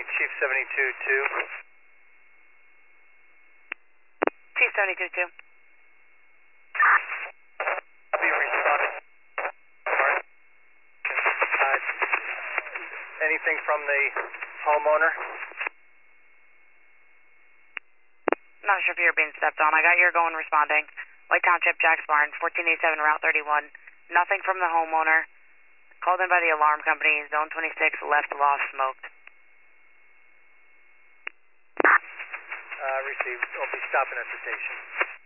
Chief 72-2. Chief 72-2. I'll be responding. Anything from the homeowner? Not sure if you're being stepped on. I got your going responding. White Township, Jack's Barn, 1487 Route 31. Nothing from the homeowner. Called in by the alarm company. Zone 26 left lost smoked. Received. I'll be stopping at the station.